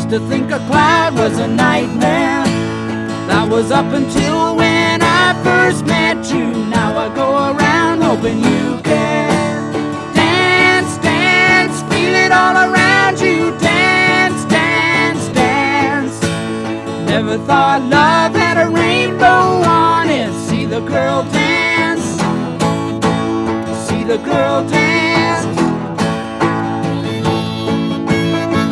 to think a cloud was a nightmare. That was up until when I first met you. Now I go around hoping you care. Dance, dance, feel it all around you. Dance, dance, dance. Never thought love had a rainbow on it. See the girl dance. See the girl dance.